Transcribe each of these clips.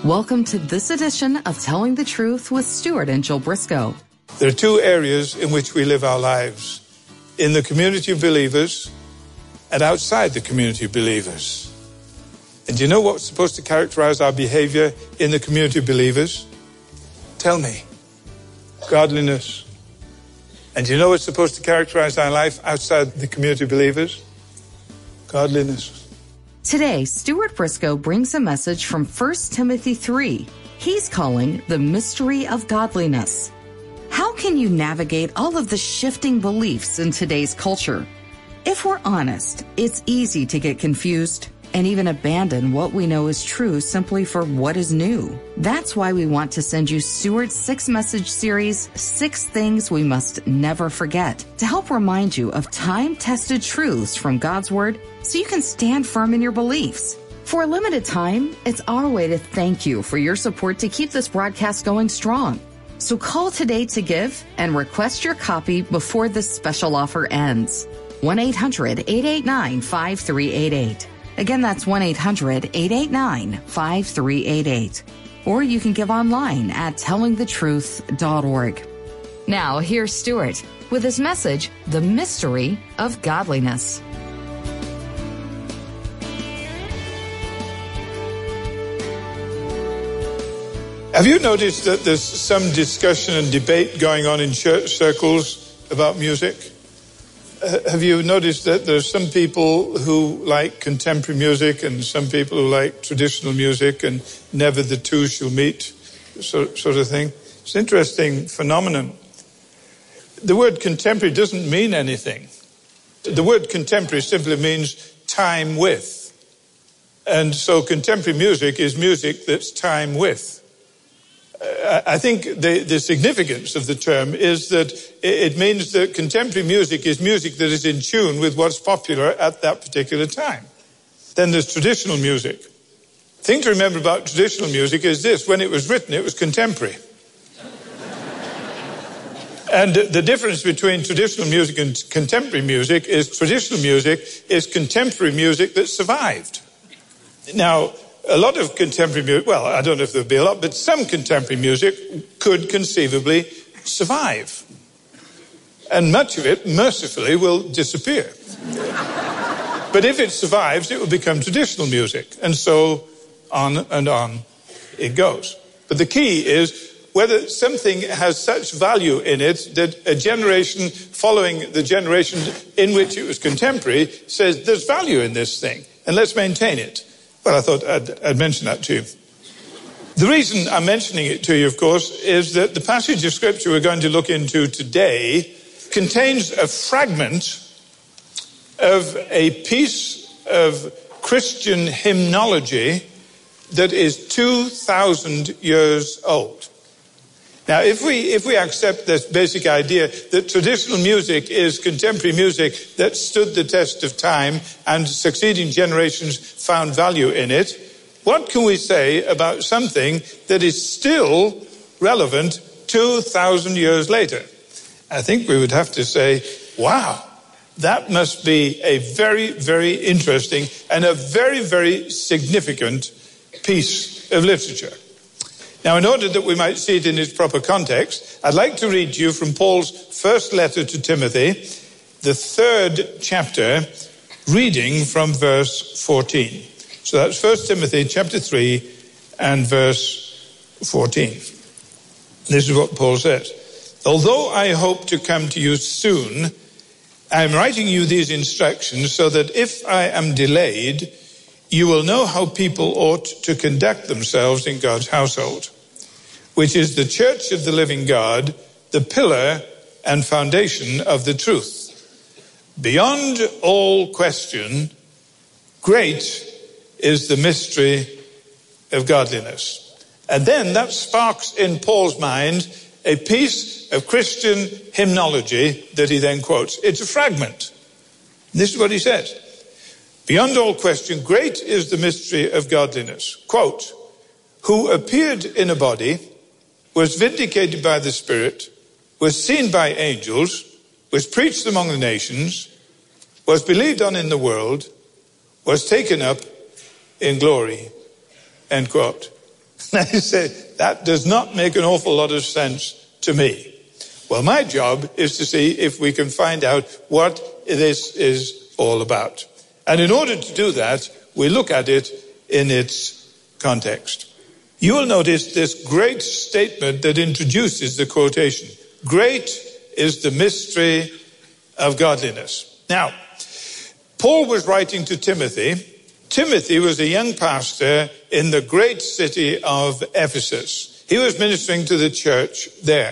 Welcome to this edition of Telling the Truth with Stuart and Jill Briscoe. There are two areas in which we live our lives: in the community of believers and outside the community of believers. And do you know what's supposed to characterize our behavior in the community of believers? Tell me. Godliness. And do you know what's supposed to characterize our life outside the community of believers? Godliness. Today, Stuart Briscoe brings a message from 1 Timothy 3. He's calling the mystery of godliness. How can you navigate all of the shifting beliefs in today's culture? If we're honest, it's easy to get confused and even abandon what we know is true simply for what is new. That's why we want to send you Stuart's 6-message series, 6 Things We Must Never Forget, to help remind you of time-tested truths from God's Word so you can stand firm in your beliefs. For a limited time, it's our way to thank you for your support to keep this broadcast going strong. So call today to give and request your copy before this special offer ends. 1-800-889-5388. Again, that's 1-800-889-5388. Or you can give online at tellingthetruth.org. Now, here's Stuart with his message, The Mystery of Godliness. Have you noticed that there's some discussion and debate going on in church circles about music? Have you noticed that there's some people who like contemporary music and some people who like traditional music, and never the two shall meet, sort of thing? It's an interesting phenomenon. The word contemporary doesn't mean anything. The word contemporary simply means time with. And so contemporary music is music that's time with. I think the significance of the term is that it means that contemporary music is music that is in tune with what's popular at that particular time. Then there's traditional music. The thing to remember about traditional music is this: when it was written, it was contemporary. And the difference between traditional music and contemporary music is traditional music is contemporary music that survived. Now, a lot of contemporary music, well, I don't know if there'll be a lot, but some contemporary music could conceivably survive. And much of it, mercifully, will disappear. But if it survives, it will become traditional music. And so on and on it goes. But the key is whether something has such value in it that a generation following the generation in which it was contemporary says there's value in this thing, and let's maintain it. Well, I thought I'd mention that to you. The reason I'm mentioning it to you, of course, is that the passage of Scripture we're going to look into today contains a fragment of a piece of Christian hymnology that is 2,000 years old. Now, if we accept this basic idea that traditional music is contemporary music that stood the test of time and succeeding generations found value in it, what can we say about something that is still relevant 2,000 years later? I think we would have to say, wow, that must be a very, very interesting and a very, very significant piece of literature. Now, in order that we might see it in its proper context, I'd like to read to you from Paul's first letter to Timothy, the 3rd chapter, reading from verse 14. So that's 1 Timothy chapter 3 and verse 14. This is what Paul says. Although I hope to come to you soon, I am writing you these instructions so that if I am delayed, you will know how people ought to conduct themselves in God's household, which is the church of the living God, the pillar and foundation of the truth. Beyond all question, great is the mystery of godliness. And then that sparks in Paul's mind a piece of Christian hymnology that he then quotes. It's a fragment. This is what he says. Beyond all question, great is the mystery of godliness. Quote, who appeared in a body, was vindicated by the Spirit, was seen by angels, was preached among the nations, was believed on in the world, was taken up in glory. End quote. And I say, that does not make an awful lot of sense to me. Well, my job is to see if we can find out what this is all about. And in order to do that, we look at it in its context. You will notice this great statement that introduces the quotation. Great is the mystery of godliness. Now, Paul was writing to Timothy. Timothy was a young pastor in the great city of Ephesus. He was ministering to the church there.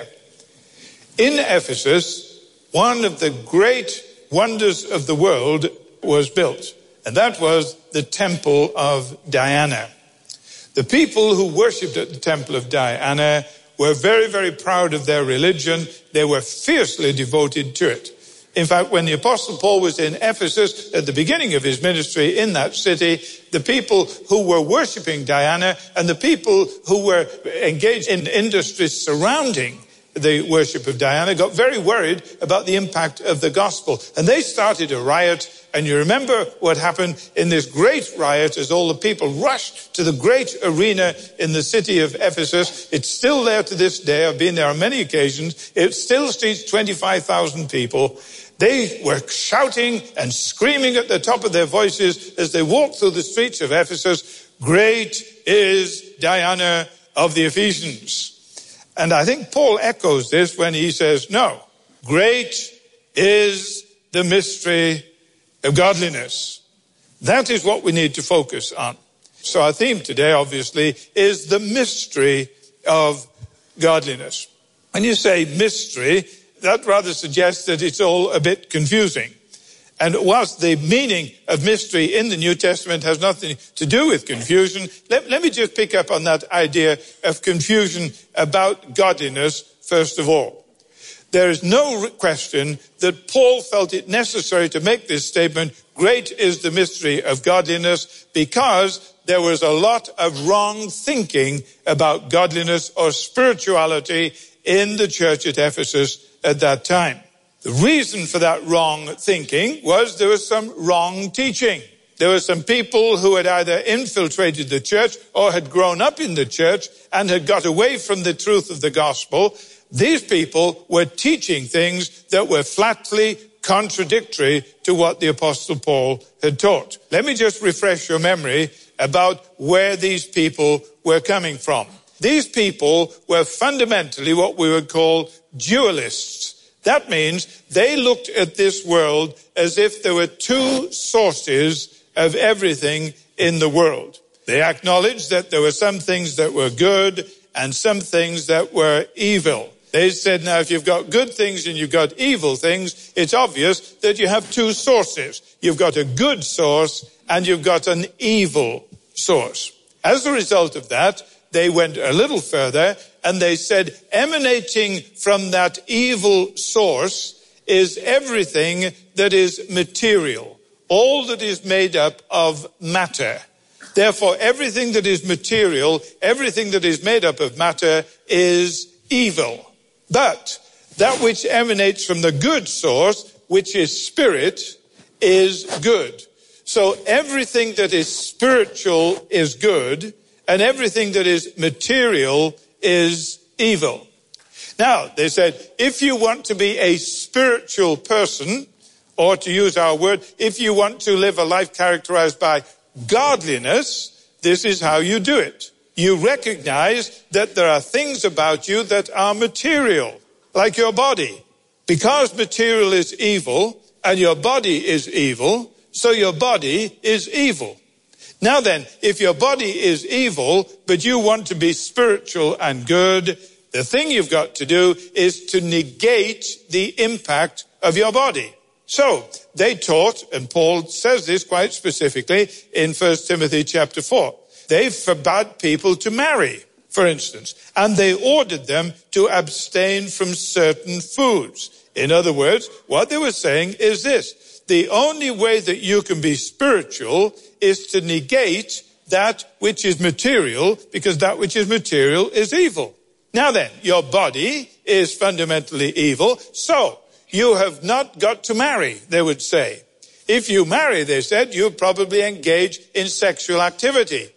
In Ephesus, one of the great wonders of the world was built, and that was the Temple of Diana. The people who worshipped at the Temple of Diana were very, very proud of their religion. They were fiercely devoted to it. In fact, when the Apostle Paul was in Ephesus at the beginning of his ministry in that city, the people who were worshipping Diana and the people who were engaged in industries surrounding the worship of Diana got very worried about the impact of the gospel. And they started a riot. And you remember what happened in this great riot as all the people rushed to the great arena in the city of Ephesus. It's still there to this day. I've been there on many occasions. It still seats 25,000 people. They were shouting and screaming at the top of their voices as they walked through the streets of Ephesus, "Great is Diana of the Ephesians." And I think Paul echoes this when he says, no, great is the mystery of godliness. That is what we need to focus on. So our theme today, obviously, is the mystery of godliness. When you say mystery, that rather suggests that it's all a bit confusing. And whilst the meaning of mystery in the New Testament has nothing to do with confusion, let me just pick up on that idea of confusion about godliness first of all. There is no question that Paul felt it necessary to make this statement, great is the mystery of godliness, because there was a lot of wrong thinking about godliness or spirituality in the church at Ephesus at that time. The reason for that wrong thinking was there was some wrong teaching. There were some people who had either infiltrated the church or had grown up in the church and had got away from the truth of the gospel. These people were teaching things that were flatly contradictory to what the Apostle Paul had taught. Let me just refresh your memory about where these people were coming from. These people were fundamentally what we would call dualists. That means they looked at this world as if there were two sources of everything in the world. They acknowledged that there were some things that were good and some things that were evil. They said, now, if you've got good things and you've got evil things, it's obvious that you have two sources. You've got a good source and you've got an evil source. As a result of that, they went a little further and they said, emanating from that evil source is everything that is material, all that is made up of matter. Therefore, everything that is material, everything that is made up of matter is evil. But that which emanates from the good source, which is spirit, is good. So everything that is spiritual is good, and everything that is material is evil. Now, they said, if you want to be a spiritual person, or to use our word, if you want to live a life characterized by godliness, this is how you do it. You recognize that there are things about you that are material, like your body. Because material is evil, and your body is evil, so your body is evil. Now then, if your body is evil, but you want to be spiritual and good, the thing you've got to do is to negate the impact of your body. So they taught, and Paul says this quite specifically in 1 Timothy chapter 4. They forbade people to marry, for instance, and they ordered them to abstain from certain foods. In other words, what they were saying is this: the only way that you can be spiritual is to negate that which is material, because that which is material is evil. Now then, your body is fundamentally evil, so you have not got to marry, they would say. If you marry, they said, you'll probably engage in sexual activity.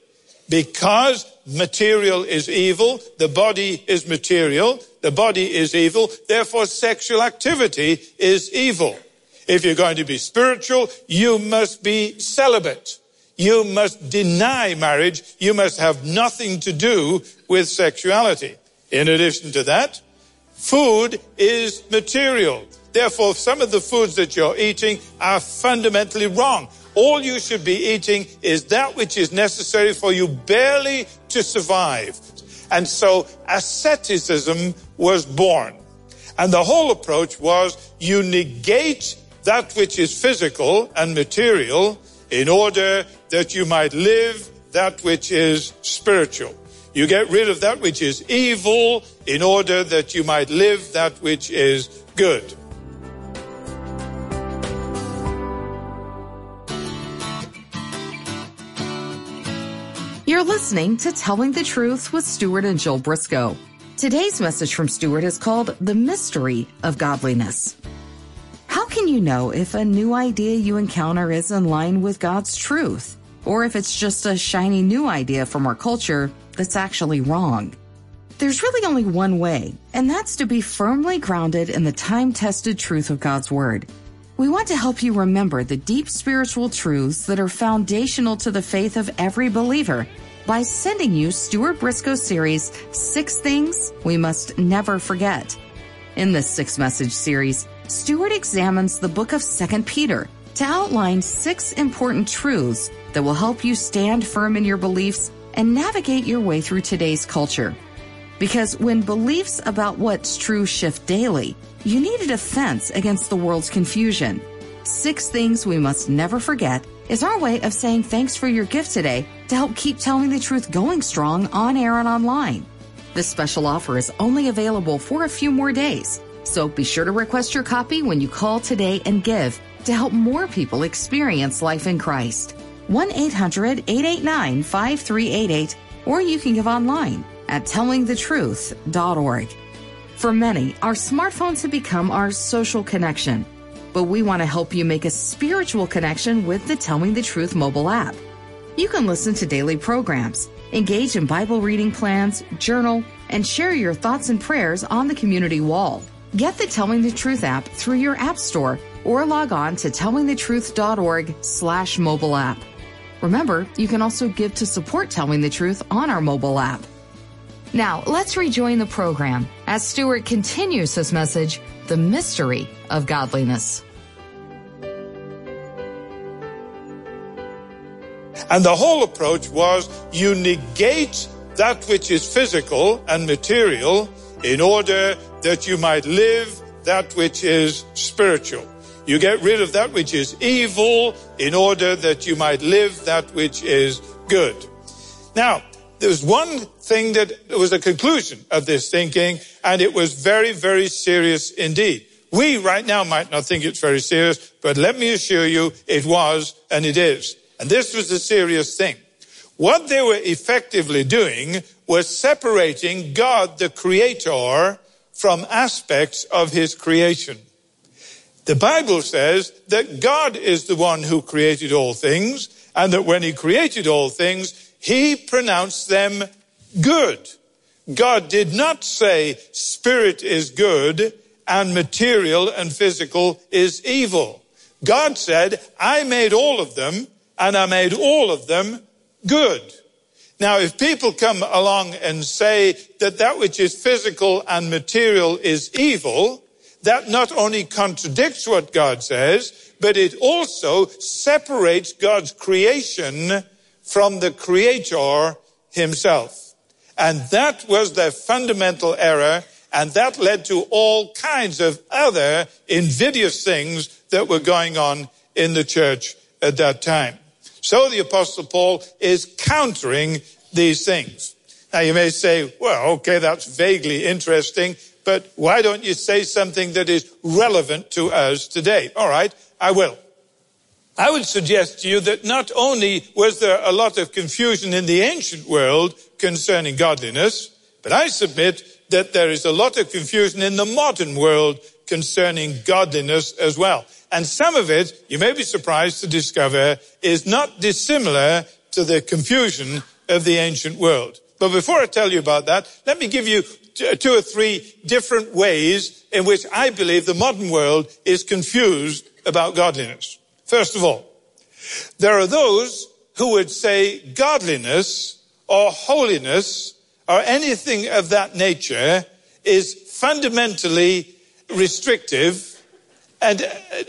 because material is evil, the body is material, the body is evil, therefore sexual activity is evil. If you're going to be spiritual, you must be celibate. You must deny marriage. You must have nothing to do with sexuality. In addition to that, food is material. Therefore, some of the foods that you're eating are fundamentally wrong. All you should be eating is that which is necessary for you barely to survive. And so asceticism was born. And the whole approach was you negate that which is physical and material in order that you might live that which is spiritual. You get rid of that which is evil in order that you might live that which is good. You're listening to Telling the Truth with Stuart and Jill Briscoe. Today's message from Stuart is called The Mystery of Godliness. How can you know if a new idea you encounter is in line with God's truth, or if it's just a shiny new idea from our culture that's actually wrong? There's really only one way, and that's to be firmly grounded in the time-tested truth of God's Word. We want to help you remember the deep spiritual truths that are foundational to the faith of every believer by sending you Stuart Briscoe's series, 6 Things We Must Never Forget. In this 6-message series, Stuart examines the book of 2 Peter to outline 6 important truths that will help you stand firm in your beliefs and navigate your way through today's culture. Because when beliefs about what's true shift daily, you need a defense against the world's confusion. 6 Things We Must Never Forget is our way of saying thanks for your gift today to help keep Telling the Truth going strong on air and online. This special offer is only available for a few more days, so be sure to request your copy when you call today and give to help more people experience life in Christ. 1-800-889-5388, or you can give online at tellingthetruth.org. For many, our smartphones have become our social connection, but we want to help you make a spiritual connection with the Telling the Truth mobile app. You can listen to daily programs, engage in Bible reading plans, journal, and share your thoughts and prayers on the community wall. Get the Telling the Truth app through your app store or log on to tellingthetruth.org/mobile app. Remember, you can also give to support Telling the Truth on our mobile app. Now, let's rejoin the program as Stuart continues his message, The Mystery of Godliness. And the whole approach was you negate that which is physical and material in order that you might live that which is spiritual. You get rid of that which is evil in order that you might live that which is good. Now, there's one thing that was a conclusion of this thinking, and it was very, very serious indeed. We right now might not think it's very serious, but let me assure you it was and it is. And this was a serious thing. What they were effectively doing was separating God, the Creator, from aspects of His creation. The Bible says that God is the one who created all things, and that when He created all things, He pronounced them good. God did not say spirit is good and material and physical is evil. God said, I made all of them, and I made all of them good. Now, if people come along and say that that which is physical and material is evil, that not only contradicts what God says, but it also separates God's creation from the Creator Himself. And that was their fundamental error, and that led to all kinds of other invidious things that were going on in the church at that time. So the Apostle Paul is countering these things. Now you may say, well, okay, that's vaguely interesting, but why don't you say something that is relevant to us today? All right, I will. I would suggest to you that not only was there a lot of confusion in the ancient world concerning godliness, but I submit that there is a lot of confusion in the modern world concerning godliness as well. And some of it, you may be surprised to discover, is not dissimilar to the confusion of the ancient world. But before I tell you about that, let me give you 2 or 3 different ways in which I believe the modern world is confused about godliness. First of all, there are those who would say godliness or holiness or anything of that nature is fundamentally restrictive and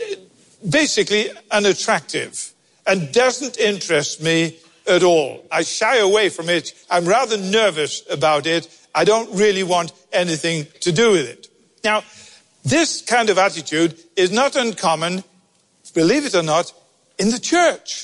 basically unattractive and doesn't interest me at all. I shy away from it. I'm rather nervous about it. I don't really want anything to do with it. Now, this kind of attitude is not uncommon, believe it or not, in the church.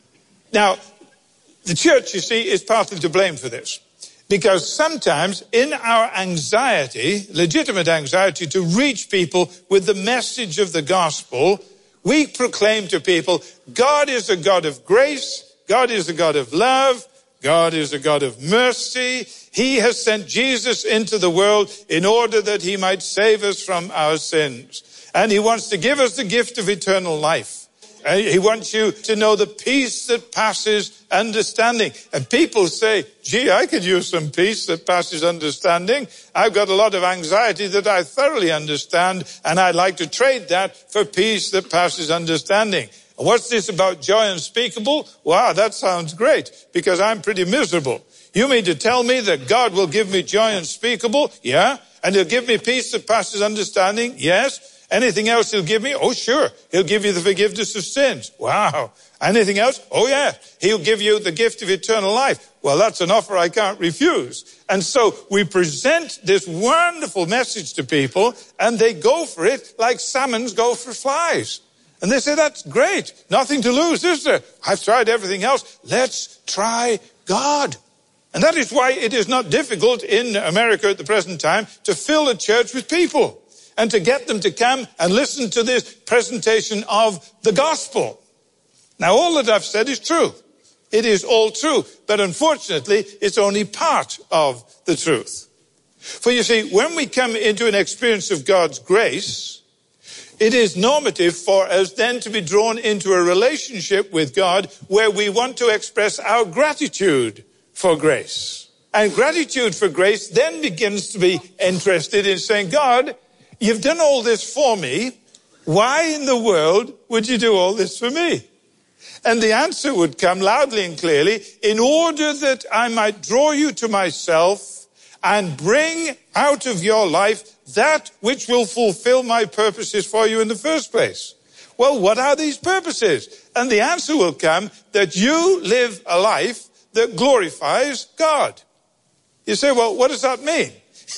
Now, the church, you see, is partly to blame for this. Because sometimes in our anxiety, legitimate anxiety to reach people with the message of the gospel, we proclaim to people, God is a God of grace, God is a God of love, God is a God of mercy. He has sent Jesus into the world in order that he might save us from our sins. And he wants to give us the gift of eternal life. He wants you to know the peace that passes understanding. And people say, gee, I could use some peace that passes understanding. I've got a lot of anxiety that I thoroughly understand, and I'd like to trade that for peace that passes understanding. And what's this about joy unspeakable? Wow, that sounds great, because I'm pretty miserable. You mean to tell me that God will give me joy unspeakable? Yeah. And he'll give me peace that passes understanding? Yes. Anything else he'll give me? Oh, sure. He'll give you the forgiveness of sins. Wow. Anything else? Oh, yeah. He'll give you the gift of eternal life. Well, that's an offer I can't refuse. And so we present this wonderful message to people, and they go for it like salmons go for flies. And they say, that's great. Nothing to lose, is there? I've tried everything else. Let's try God. And that is why it is not difficult in America at the present time to fill a church with people and to get them to come and listen to this presentation of the gospel. Now, all that I've said is true. It is all true. But unfortunately, it's only part of the truth. For you see, when we come into an experience of God's grace, it is normative for us then to be drawn into a relationship with God where we want to express our gratitude for grace. And gratitude for grace then begins to be interested in saying, God, you've done all this for me. Why in the world would you do all this for me? And the answer would come loudly and clearly, in order that I might draw you to myself and bring out of your life that which will fulfill my purposes for you in the first place. Well, what are these purposes? And the answer will come that you live a life that glorifies God. You say, well, what does that mean?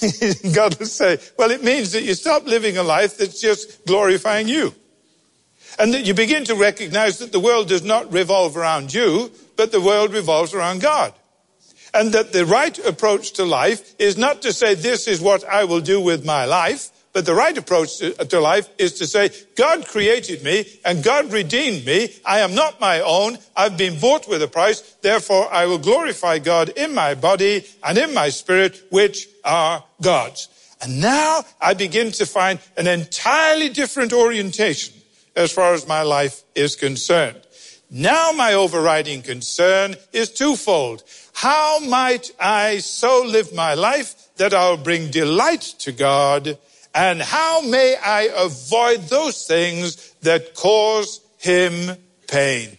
God will say, well, it means that you stop living a life that's just glorifying you. And that you begin to recognize that the world does not revolve around you, but the world revolves around God. And that the right approach to life is not to say, this is what I will do with my life, but the right approach to life is to say, God created me and God redeemed me. I am not my own. I've been bought with a price. Therefore, I will glorify God in my body and in my spirit, which are God's. And now I begin to find an entirely different orientation as far as my life is concerned. Now my overriding concern is twofold. How might I so live my life that I'll bring delight to God? And how may I avoid those things that cause him pain?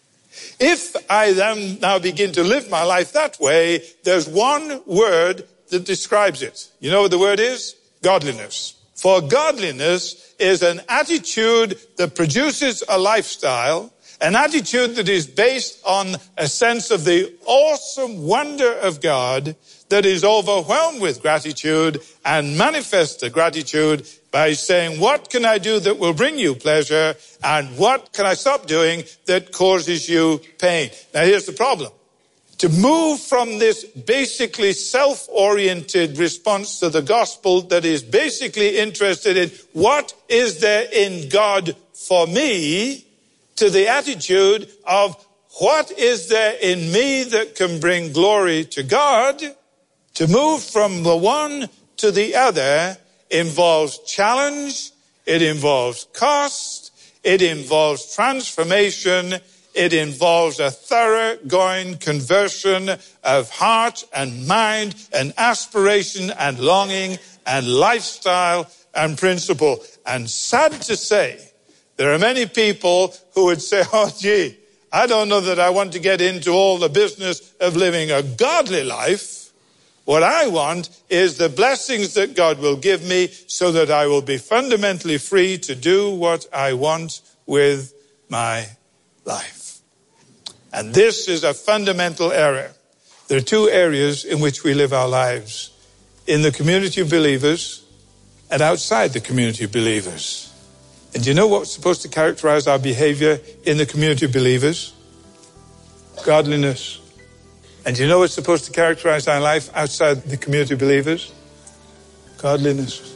If I then now begin to live my life that way, there's one word that describes it. You know what the word is? Godliness. For godliness is an attitude that produces a lifestyle, an attitude that is based on a sense of the awesome wonder of God, that is overwhelmed with gratitude and manifests the gratitude by saying, what can I do that will bring you pleasure, and what can I stop doing that causes you pain? Now here's the problem. To move from this basically self-oriented response to the gospel that is basically interested in what is there in God for me, to the attitude of what is there in me that can bring glory to God, to move from the one to the other involves challenge, it involves cost, it involves transformation, It involves a thoroughgoing conversion of heart and mind and aspiration and longing and lifestyle and principle. And sad to say, there are many people who would say, oh, gee, I don't know that I want to get into all the business of living a godly life. What I want is the blessings that God will give me so that I will be fundamentally free to do what I want with my life. And this is a fundamental error. There are two areas in which we live our lives: in the community of believers and outside the community of believers. And do you know what's supposed to characterize our behavior in the community of believers? Godliness. And do you know what's supposed to characterize our life outside the community of believers? Godliness.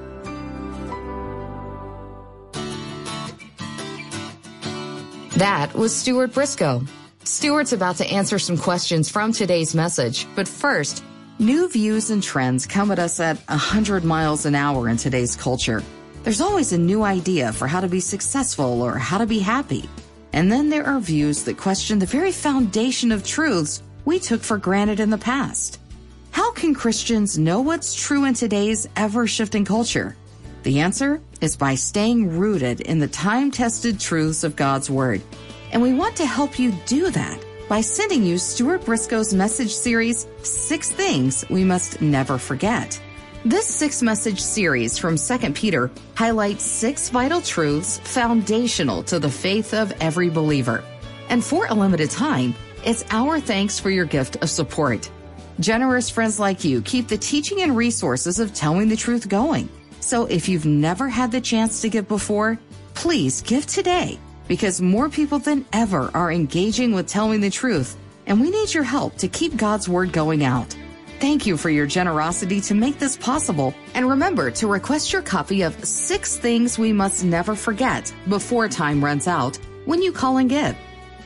That was Stuart Briscoe. Stuart's about to answer some questions from today's message. But first, new views and trends come at us at 100 miles an hour in today's culture. There's always a new idea for how to be successful or how to be happy. And then there are views that question the very foundation of truths we took for granted in the past. How can Christians know what's true in today's ever-shifting culture? The answer is by staying rooted in the time-tested truths of God's Word. And we want to help you do that by sending you Stuart Briscoe's message series, 6 Things We Must Never Forget. This 6-message series from 2 Peter highlights 6 vital truths foundational to the faith of every believer. And for a limited time, it's our thanks for your gift of support. Generous friends like you keep the teaching and resources of Telling the Truth going. So if you've never had the chance to give before, please give today, because more people than ever are engaging with Telling the Truth, and we need your help to keep God's Word going out. Thank you for your generosity to make this possible, and remember to request your copy of 6 Things We Must Never Forget before time runs out when you call and give.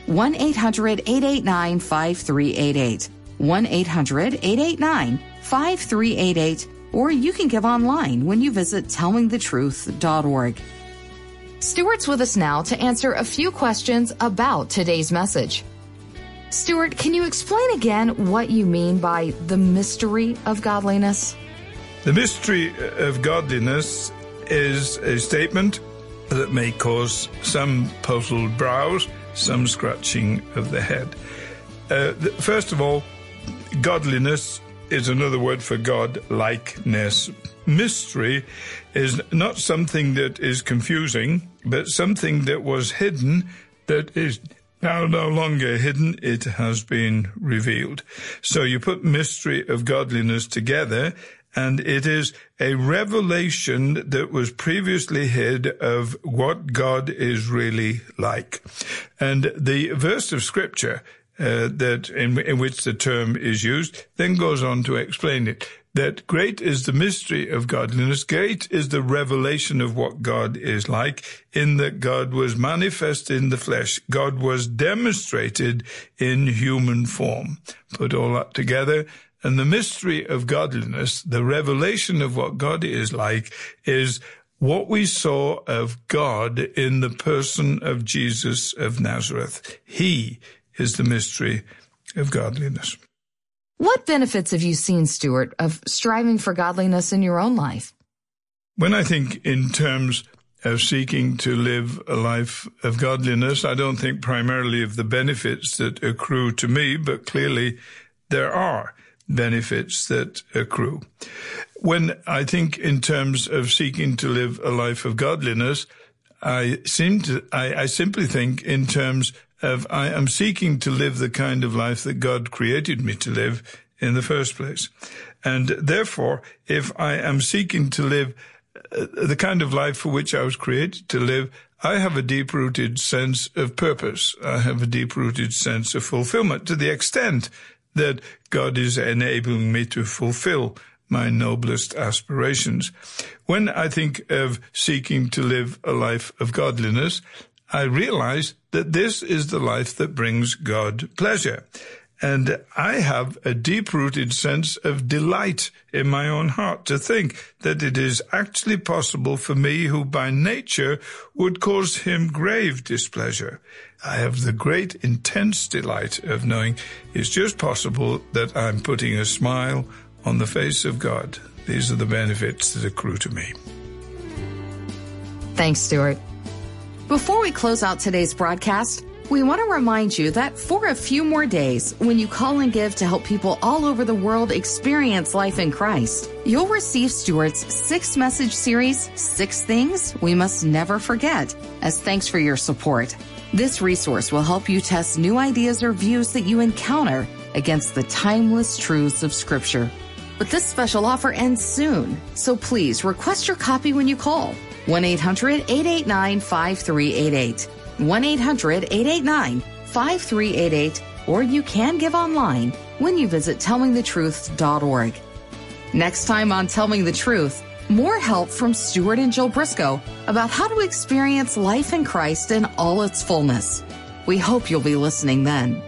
1-800-889-5388. 1-800-889-5388. Or you can give online when you visit tellingthetruth.org. Stuart's with us now to answer a few questions about today's message. Stuart, can you explain again what you mean by the mystery of godliness? The mystery of godliness is a statement that may cause some puzzled brows, some scratching of the head. First of all, godliness is another word for God-likeness. Mystery is not something that is confusing, but something that was hidden that is now no longer hidden. It has been revealed. So you put mystery of godliness together, and it is a revelation that was previously hid of what God is really like. And the verse of Scripture that in which the term is used then goes on to explain it, that great is the mystery of godliness, great is the revelation of what God is like, in that God was manifest in the flesh, God was demonstrated in human form. Put all that together, and the mystery of godliness, the revelation of what God is like, is what we saw of God in the person of Jesus of Nazareth. He is the mystery of godliness. What benefits have you seen, Stuart, of striving for godliness in your own life? When I think in terms of seeking to live a life of godliness, I don't think primarily of the benefits that accrue to me, but clearly there are benefits that accrue. When I think in terms of seeking to live a life of godliness, I simply think in terms of I am seeking to live the kind of life that God created me to live in the first place. And therefore, if I am seeking to live the kind of life for which I was created to live, I have a deep-rooted sense of purpose. I have a deep-rooted sense of fulfillment to the extent that God is enabling me to fulfill my noblest aspirations. When I think of seeking to live a life of godliness, I realize that this is the life that brings God pleasure. And I have a deep-rooted sense of delight in my own heart to think that it is actually possible for me, who by nature would cause him grave displeasure. I have the great, intense delight of knowing it's just possible that I'm putting a smile on the face of God. These are the benefits that accrue to me. Thanks, Stuart. Before we close out today's broadcast, we want to remind you that for a few more days, when you call and give to help people all over the world experience life in Christ, you'll receive Stuart's 6-message series, 6 Things We Must Never Forget, as thanks for your support. This resource will help you test new ideas or views that you encounter against the timeless truths of Scripture. But this special offer ends soon, so please request your copy when you call 1-800-889-5388. 1-800-889-5388, or you can give online when you visit tellmethetruth.org. Next time on Tell Me the Truth, more help from Stuart and Jill Briscoe about how to experience life in Christ in all its fullness. We hope you'll be listening then.